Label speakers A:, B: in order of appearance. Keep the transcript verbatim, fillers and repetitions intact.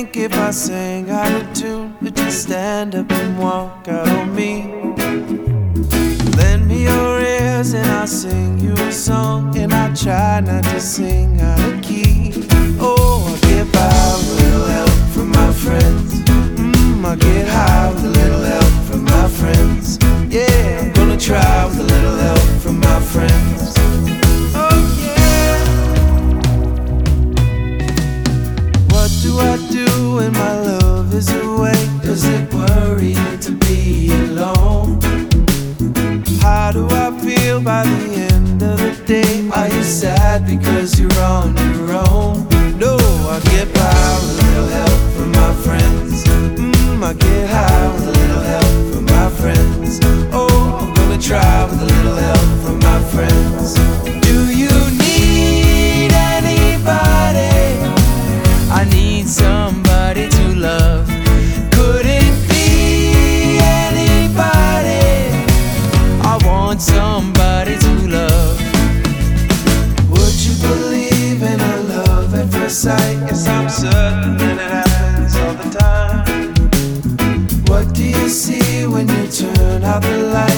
A: think if I sang out of tune, would you stand up and walk out on me? Lend me your ears and I'll sing you a song, and I try not to sing out of key. Oh, I get by with a little help from my friends. Mmm, I get high with a little help from my friends. Yeah, I'm gonna try with a little help from my friends. Oh yeah. What do I do when my love is away? Does it worry you to be alone? How do I feel by the end of the day? Are you sad because you're on your own? No, I get by with a little help from my friends. Mmm, I get high with a little help from my friends. Oh, I'm gonna try with a little help from my friends. Do you need anybody? I need somebody to love. Could it be anybody? I want somebody to love. Would you believe in a love at first sight? Yes, I'm certain that it happens all the time. What do you see when you turn out the light?